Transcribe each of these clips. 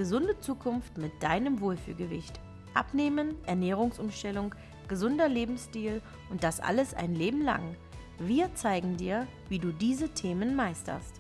gesunde Zukunft mit deinem Wohlfühlgewicht. Abnehmen, Ernährungsumstellung, gesunder Lebensstil und das alles ein Leben lang. Wir zeigen dir, wie du diese Themen meisterst.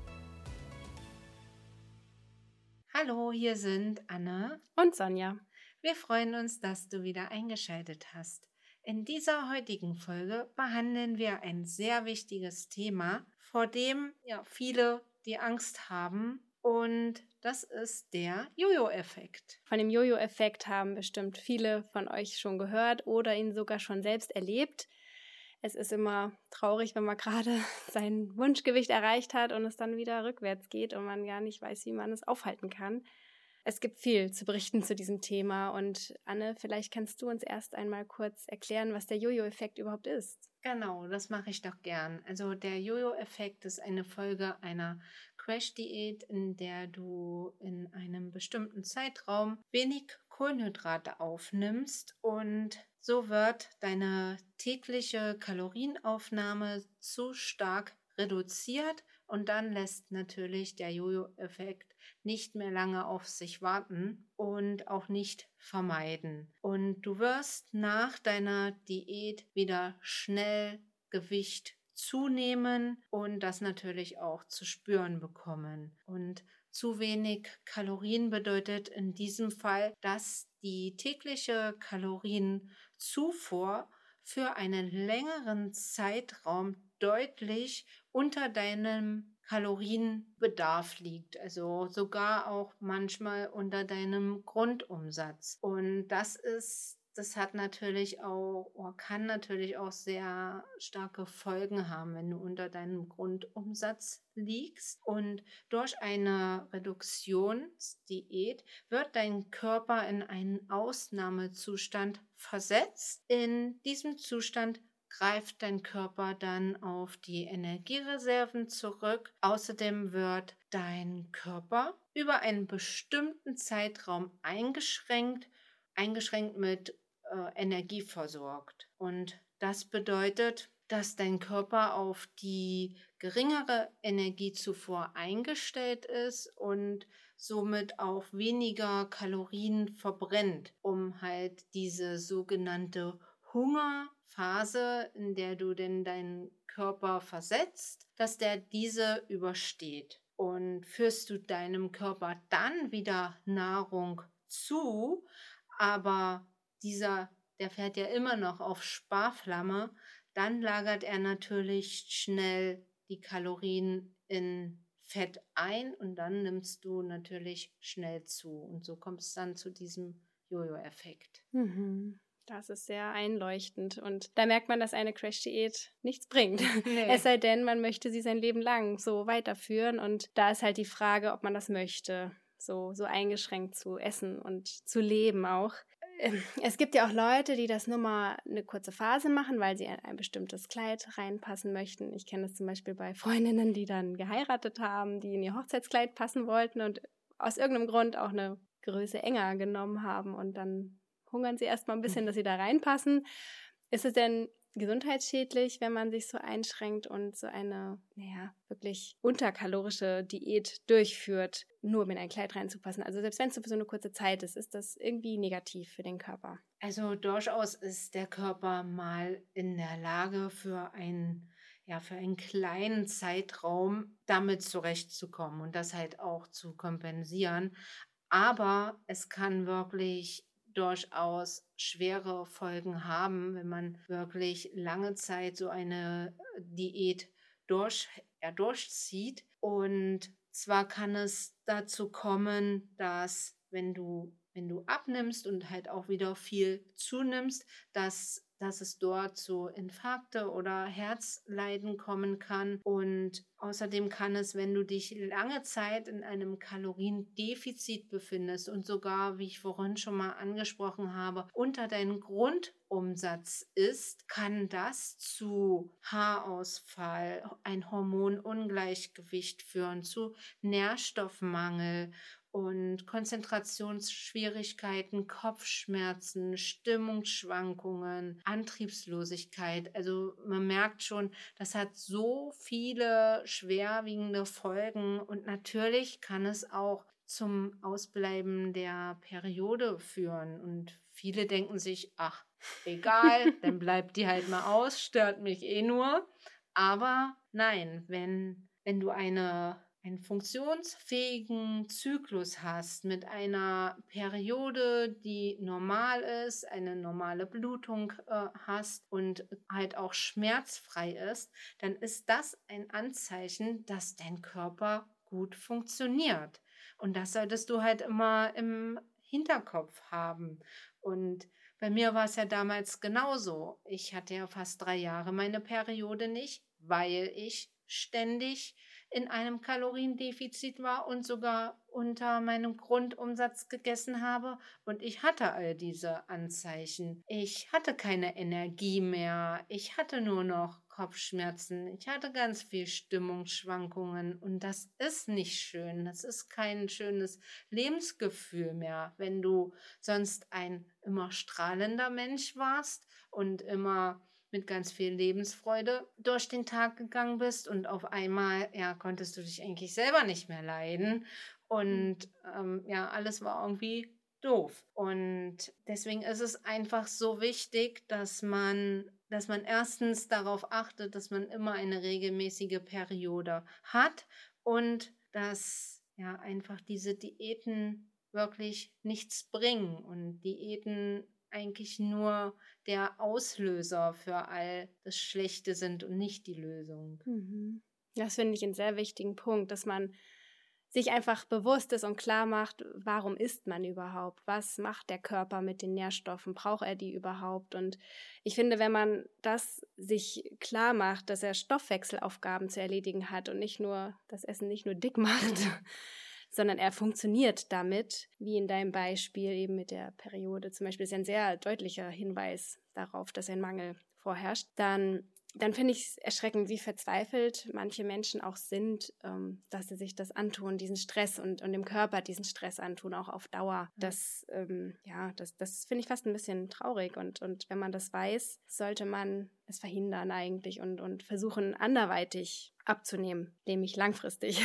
Hallo, hier sind Anne und Sonja. Wir freuen uns, dass du wieder eingeschaltet hast. In dieser heutigen Folge behandeln wir ein sehr wichtiges Thema, vor dem viele die Angst haben, und das ist der Jojo-Effekt. Von dem Jojo-Effekt haben bestimmt viele von euch schon gehört oder ihn sogar schon selbst erlebt. Es ist immer traurig, wenn man gerade sein Wunschgewicht erreicht hat und es dann wieder rückwärts geht und man gar nicht weiß, wie man es aufhalten kann. Es gibt viel zu berichten zu diesem Thema und Anne, vielleicht kannst du uns erst einmal kurz erklären, was der Jojo-Effekt überhaupt ist. Genau, das mache ich doch gern. Also der Jojo-Effekt ist eine Folge einer Crash-Diät, in der du in einem bestimmten Zeitraum wenig Kohlenhydrate aufnimmst und so wird deine tägliche Kalorienaufnahme zu stark reduziert und dann lässt natürlich der Jojo-Effekt nicht mehr lange auf sich warten und auch nicht vermeiden. Und du wirst nach deiner Diät wieder schnell Gewicht zunehmen und das natürlich auch zu spüren bekommen. Und zu wenig Kalorien bedeutet in diesem Fall, dass die tägliche Kalorienzufuhr für einen längeren Zeitraum deutlich unter deinem Kalorienbedarf liegt, also sogar auch manchmal unter deinem Grundumsatz. Und das hat natürlich auch, oder kann natürlich auch sehr starke Folgen haben, wenn du unter deinem Grundumsatz liegst. Und durch eine Reduktionsdiät wird dein Körper in einen Ausnahmezustand versetzt. In diesem Zustand greift dein Körper dann auf die Energiereserven zurück. Außerdem wird dein Körper über einen bestimmten Zeitraum eingeschränkt mit Energie versorgt. Und das bedeutet, dass dein Körper auf die geringere Energiezufuhr eingestellt ist und somit auch weniger Kalorien verbrennt, um halt diese sogenannte Hungerphase, in der du denn deinen Körper versetzt, dass der diese übersteht. Und führst du deinem Körper dann wieder Nahrung zu, aber der fährt ja immer noch auf Sparflamme, dann lagert er natürlich schnell die Kalorien in Fett ein und dann nimmst du natürlich schnell zu. Und so kommt es dann zu diesem Jojo-Effekt. Das ist sehr einleuchtend und da merkt man, dass eine Crash-Diät nichts bringt. Nee. Es sei denn, man möchte sie sein Leben lang so weiterführen und da ist halt die Frage, ob man das möchte, so eingeschränkt zu essen und zu leben auch. Es gibt ja auch Leute, die das nur mal eine kurze Phase machen, weil sie in ein bestimmtes Kleid reinpassen möchten. Ich kenne das zum Beispiel bei Freundinnen, die dann geheiratet haben, die in ihr Hochzeitskleid passen wollten und aus irgendeinem Grund auch eine Größe enger genommen haben und dann hungern sie erstmal ein bisschen, dass sie da reinpassen. Ist es denn gesundheitsschädlich, wenn man sich so einschränkt und so eine, wirklich unterkalorische Diät durchführt, nur um in ein Kleid reinzupassen? Also selbst wenn es für so eine kurze Zeit ist das irgendwie negativ für den Körper? Also durchaus ist der Körper mal in der Lage, für einen kleinen Zeitraum damit zurechtzukommen und das halt auch zu kompensieren. Aber es kann wirklich durchaus schwere Folgen haben, wenn man wirklich lange Zeit so eine Diät durchzieht. Und zwar kann es dazu kommen, dass wenn du abnimmst und halt auch wieder viel zunimmst, dass es dort zu Infarkte oder Herzleiden kommen kann. Und außerdem kann es, wenn du dich lange Zeit in einem Kaloriendefizit befindest und sogar, wie ich vorhin schon mal angesprochen habe, unter deinem Grundumsatz ist, kann das zu Haarausfall, ein Hormonungleichgewicht führen, zu Nährstoffmangel und Konzentrationsschwierigkeiten, Kopfschmerzen, Stimmungsschwankungen, Antriebslosigkeit. Also man merkt schon, das hat so viele schwerwiegende Folgen und natürlich kann es auch zum Ausbleiben der Periode führen. Und viele denken sich, ach, egal, dann bleibt die halt mal aus, stört mich eh nur. Aber nein, wenn du einen funktionsfähigen Zyklus hast mit einer Periode, die normal ist, eine normale Blutung hast und halt auch schmerzfrei ist, dann ist das ein Anzeichen, dass dein Körper gut funktioniert. Und das solltest du halt immer im Hinterkopf haben. Und bei mir war es ja damals genauso. Ich hatte ja fast 3 Jahre meine Periode nicht, weil ich ständig in einem Kaloriendefizit war und sogar unter meinem Grundumsatz gegessen habe. Und ich hatte all diese Anzeichen. Ich hatte keine Energie mehr. Ich hatte nur noch Kopfschmerzen. Ich hatte ganz viel Stimmungsschwankungen. Und das ist nicht schön. Das ist kein schönes Lebensgefühl mehr, wenn du sonst ein immer strahlender Mensch warst und immer mit ganz viel Lebensfreude durch den Tag gegangen bist und auf einmal, ja, konntest du dich eigentlich selber nicht mehr leiden und ja, alles war irgendwie doof. Und deswegen ist es einfach so wichtig, dass man erstens darauf achtet, dass man immer eine regelmäßige Periode hat und dass ja einfach diese Diäten wirklich nichts bringen und Diäten eigentlich nur der Auslöser für all das Schlechte sind und nicht die Lösung. Das finde ich einen sehr wichtigen Punkt, dass man sich einfach bewusst ist und klar macht, warum isst man überhaupt? Was macht der Körper mit den Nährstoffen? Braucht er die überhaupt? Und ich finde, wenn man das sich klar macht, dass er Stoffwechselaufgaben zu erledigen hat und das Essen nicht nur dick macht, sondern er funktioniert damit, wie in deinem Beispiel eben mit der Periode zum Beispiel, ist ja ein sehr deutlicher Hinweis darauf, dass ein Mangel vorherrscht, dann finde ich es erschreckend, wie verzweifelt manche Menschen auch sind, dass sie sich das antun, diesen Stress und dem Körper diesen Stress antun, auch auf Dauer. Das finde ich fast ein bisschen traurig und wenn man das weiß, sollte man es verhindern eigentlich und versuchen, anderweitig abzunehmen, nämlich langfristig.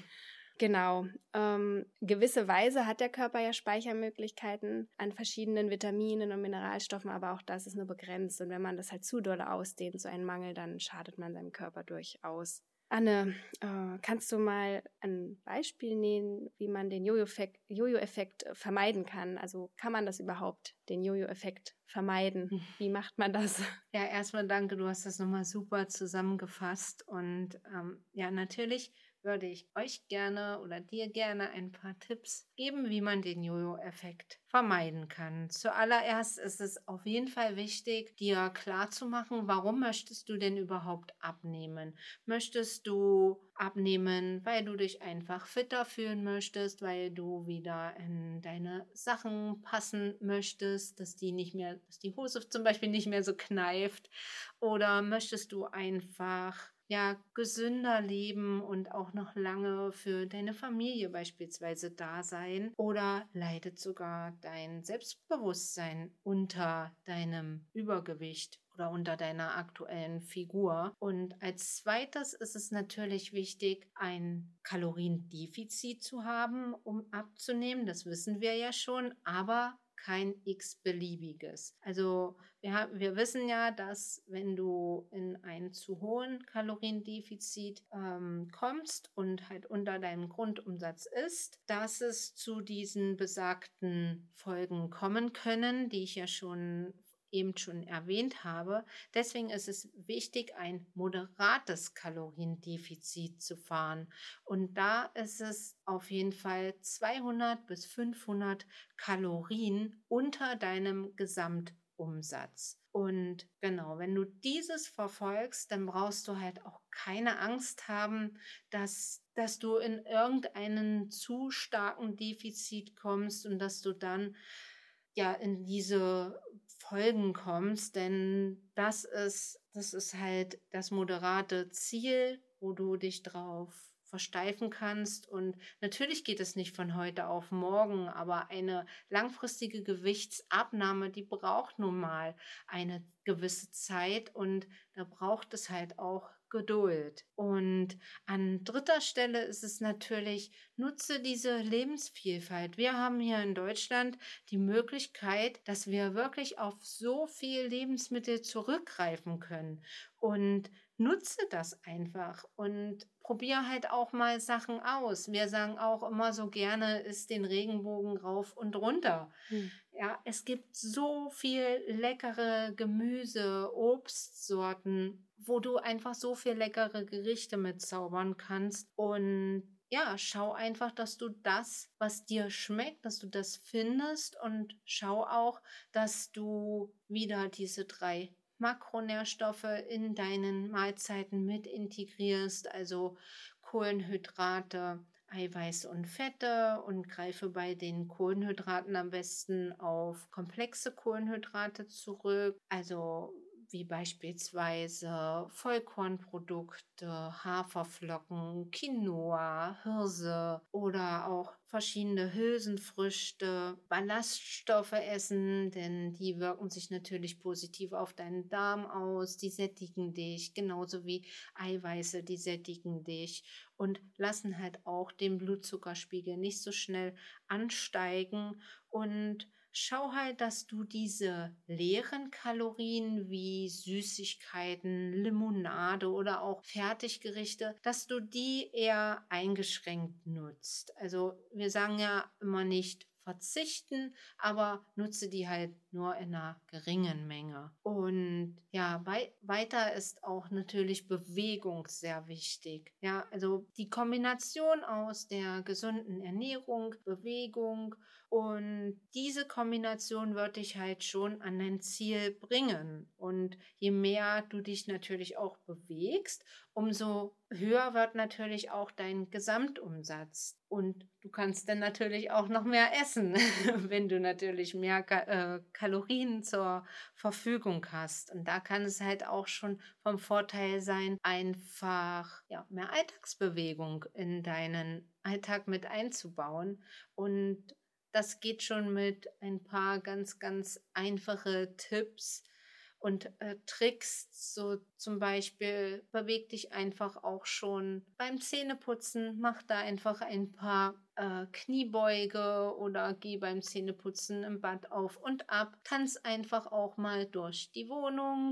Genau. Gewisserweise hat der Körper ja Speichermöglichkeiten an verschiedenen Vitaminen und Mineralstoffen, aber auch das ist nur begrenzt. Und wenn man das halt zu doll ausdehnt, so einen Mangel, dann schadet man seinem Körper durchaus. Anne, kannst du mal ein Beispiel nehmen, wie man den Jojo-Effekt vermeiden kann? Also kann man das überhaupt, den Jojo-Effekt vermeiden? Wie macht man das? Ja, erstmal danke, du hast das nochmal super zusammengefasst. Und ja, natürlich würde ich euch gerne oder dir gerne ein paar Tipps geben, wie man den Jojo-Effekt vermeiden kann. Zuallererst ist es auf jeden Fall wichtig, dir klarzumachen, warum möchtest du denn überhaupt abnehmen? Möchtest du abnehmen, weil du dich einfach fitter fühlen möchtest, weil du wieder in deine Sachen passen möchtest, dass die Hose zum Beispiel nicht mehr so kneift? Oder möchtest du einfach gesünder leben und auch noch lange für deine Familie beispielsweise da sein? Oder leidet sogar dein Selbstbewusstsein unter deinem Übergewicht oder unter deiner aktuellen Figur? Und als zweites ist es natürlich wichtig, ein Kaloriendefizit zu haben, um abzunehmen. Das wissen wir ja schon, aber kein x-beliebiges. Also wir wissen ja, dass wenn du in ein zu hohen Kaloriendefizit kommst und halt unter deinem Grundumsatz isst, dass es zu diesen besagten Folgen kommen können, die ich ja eben schon erwähnt habe. Deswegen ist es wichtig, ein moderates Kaloriendefizit zu fahren. Und da ist es auf jeden Fall 200 bis 500 Kalorien unter deinem Gesamtumsatz. Und genau, wenn du dieses verfolgst, dann brauchst du halt auch keine Angst haben, dass du in irgendeinen zu starken Defizit kommst und dass du dann ja in diese Folgen kommst, denn das ist halt das moderate Ziel, wo du dich drauf versteifen kannst. Und natürlich geht es nicht von heute auf morgen, aber eine langfristige Gewichtsabnahme, die braucht nun mal eine gewisse Zeit und da braucht es halt auch Geduld. Und an dritter Stelle ist es natürlich, nutze diese Lebensvielfalt. Wir haben hier in Deutschland die Möglichkeit, dass wir wirklich auf so viel Lebensmittel zurückgreifen können. Und nutze das einfach und probier halt auch mal Sachen aus. Wir sagen auch immer so gerne, isst den Regenbogen rauf und runter. Ja, es gibt so viel leckere Gemüse, Obstsorten, wo du einfach so viel leckere Gerichte mit zaubern kannst. Und ja, schau einfach, dass du das, was dir schmeckt, dass du das findest, und schau auch, dass du wieder diese 3 Makronährstoffe in deinen Mahlzeiten mit integrierst, also Kohlenhydrate, Eiweiße und Fette, und greife bei den Kohlenhydraten am besten auf komplexe Kohlenhydrate zurück, also wie beispielsweise Vollkornprodukte, Haferflocken, Quinoa, Hirse oder auch verschiedene Hülsenfrüchte, Ballaststoffe essen, denn die wirken sich natürlich positiv auf deinen Darm aus, die sättigen dich, genauso wie Eiweiße, die sättigen dich und lassen halt auch den Blutzuckerspiegel nicht so schnell ansteigen. Und schau halt, dass du diese leeren Kalorien wie Süßigkeiten, Limonade oder auch Fertiggerichte, dass du die eher eingeschränkt nutzt. Also wir sagen ja immer nicht verzichten, aber nutze die halt nur in einer geringen Menge. Und ja, weiter ist auch natürlich Bewegung sehr wichtig. Ja, also die Kombination aus der gesunden Ernährung, Bewegung, und diese Kombination wird dich halt schon an dein Ziel bringen. Und je mehr du dich natürlich auch bewegst, umso höher wird natürlich auch dein Gesamtumsatz. Und du kannst dann natürlich auch noch mehr essen, wenn du natürlich mehr Kalorien zur Verfügung hast. Und da kann es halt auch schon vom Vorteil sein, einfach mehr Alltagsbewegung in deinen Alltag mit einzubauen. Und das geht schon mit ein paar ganz, ganz einfache Tipps und Tricks. So zum Beispiel beweg dich einfach auch schon beim Zähneputzen. Mach da einfach ein paar Kniebeuge oder geh beim Zähneputzen im Bad auf und ab. Tanz einfach auch mal durch die Wohnung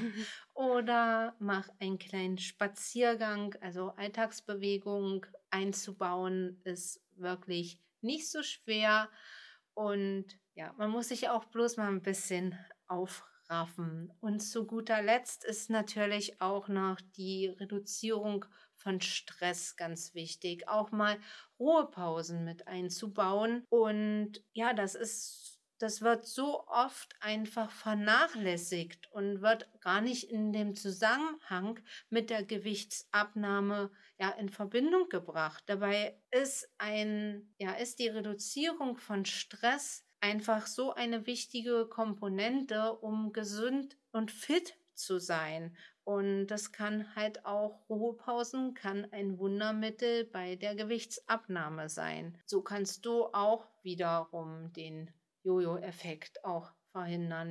oder mach einen kleinen Spaziergang. Also Alltagsbewegung einzubauen ist wirklich nicht so schwer, und ja, man muss sich auch bloß mal ein bisschen aufraffen. Und zu guter Letzt ist natürlich auch noch die Reduzierung von Stress ganz wichtig, auch mal Ruhepausen mit einzubauen. Und ja, das wird so oft einfach vernachlässigt und wird gar nicht in dem Zusammenhang mit der Gewichtsabnahme in Verbindung gebracht. Dabei ist die Reduzierung von Stress einfach so eine wichtige Komponente, um gesund und fit zu sein. Und das kann halt auch, Ruhepausen kann ein Wundermittel bei der Gewichtsabnahme sein. So kannst du auch wiederum den Jojo-Effekt auch verhindern,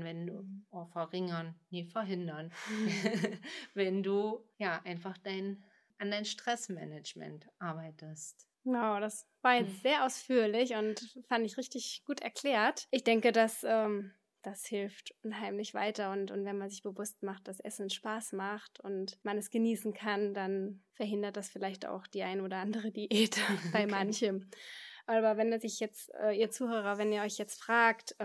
verhindern, wenn du einfach an dein Stressmanagement arbeitest. Wow, das war jetzt sehr ausführlich und fand ich richtig gut erklärt. Ich denke, dass das hilft unheimlich weiter, und wenn man sich bewusst macht, dass Essen Spaß macht und man es genießen kann, dann verhindert das vielleicht auch die ein oder andere Diät bei manchem. Aber wenn sich jetzt, ihr Zuhörer, wenn ihr euch jetzt fragt,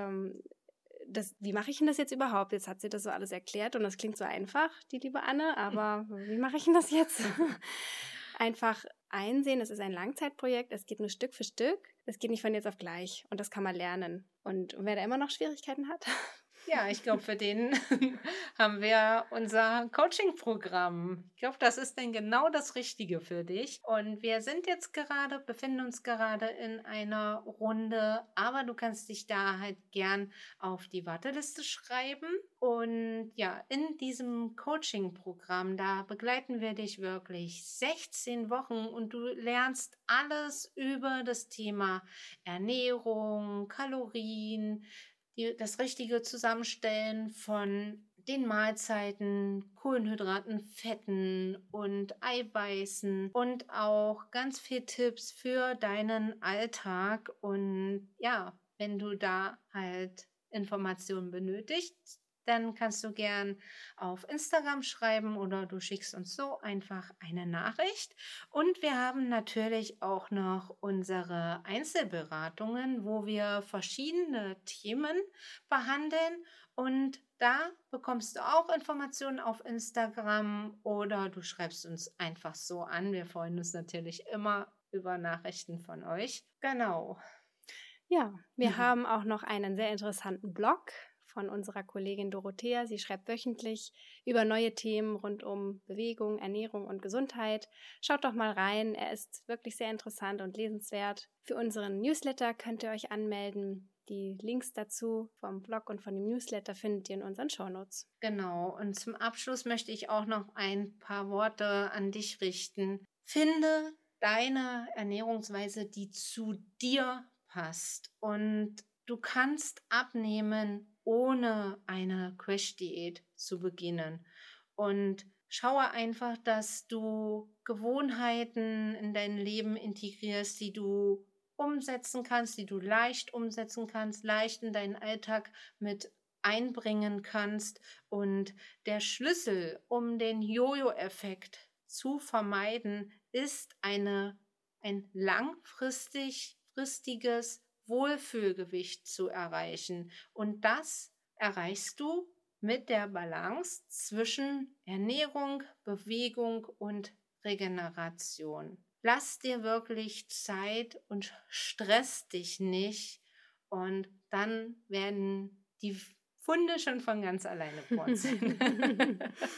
wie mache ich denn das jetzt überhaupt? Jetzt hat sie das so alles erklärt und das klingt so einfach, die liebe Anne, aber wie mache ich denn das jetzt? Einfach einsehen, es ist ein Langzeitprojekt, es geht nur Stück für Stück, es geht nicht von jetzt auf gleich, und das kann man lernen. Und wer da immer noch Schwierigkeiten hat? Ja, ich glaube, für den haben wir unser Coaching-Programm. Ich glaube, das ist dann genau das Richtige für dich. Und wir befinden uns gerade in einer Runde, aber du kannst dich da halt gern auf die Warteliste schreiben. Und ja, in diesem Coaching-Programm, da begleiten wir dich wirklich 16 Wochen und du lernst alles über das Thema Ernährung, Kalorien, das richtige Zusammenstellen von den Mahlzeiten, Kohlenhydraten, Fetten und Eiweißen und auch ganz viel Tipps für deinen Alltag. Und ja, wenn du da halt Informationen benötigst, dann kannst du gern auf Instagram schreiben oder du schickst uns so einfach eine Nachricht. Und wir haben natürlich auch noch unsere Einzelberatungen, wo wir verschiedene Themen behandeln. Und da bekommst du auch Informationen auf Instagram oder du schreibst uns einfach so an. Wir freuen uns natürlich immer über Nachrichten von euch. Genau. Ja, wir haben auch noch einen sehr interessanten Blog von unserer Kollegin Dorothea. Sie schreibt wöchentlich über neue Themen rund um Bewegung, Ernährung und Gesundheit. Schaut doch mal rein, er ist wirklich sehr interessant und lesenswert. Für unseren Newsletter könnt ihr euch anmelden. Die Links dazu vom Blog und von dem Newsletter findet ihr in unseren Shownotes. Genau, und zum Abschluss möchte ich auch noch ein paar Worte an dich richten. Finde deine Ernährungsweise, die zu dir passt, und du kannst abnehmen, ohne eine Crash-Diät zu beginnen. Und schaue einfach, dass du Gewohnheiten in dein Leben integrierst, die du umsetzen kannst, die du leicht umsetzen kannst, leicht in deinen Alltag mit einbringen kannst. Und der Schlüssel, um den Jojo-Effekt zu vermeiden, ist ein langfristiges Wohlfühlgewicht zu erreichen. Und das erreichst du mit der Balance zwischen Ernährung, Bewegung und Regeneration. Lass dir wirklich Zeit und stress dich nicht, und dann werden die Funde schon von ganz alleine purzeln.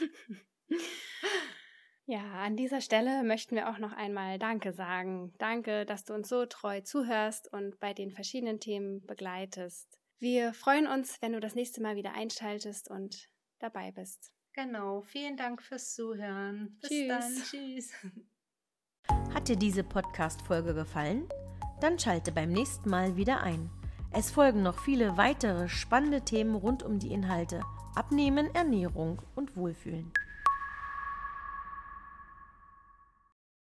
Ja, an dieser Stelle möchten wir auch noch einmal Danke sagen. Danke, dass du uns so treu zuhörst und bei den verschiedenen Themen begleitest. Wir freuen uns, wenn du das nächste Mal wieder einschaltest und dabei bist. Genau, vielen Dank fürs Zuhören. Bis Tschüss. dann. Tschüss. Hat dir diese Podcast-Folge gefallen? Dann schalte beim nächsten Mal wieder ein. Es folgen noch viele weitere spannende Themen rund um die Inhalte Abnehmen, Ernährung und Wohlfühlen.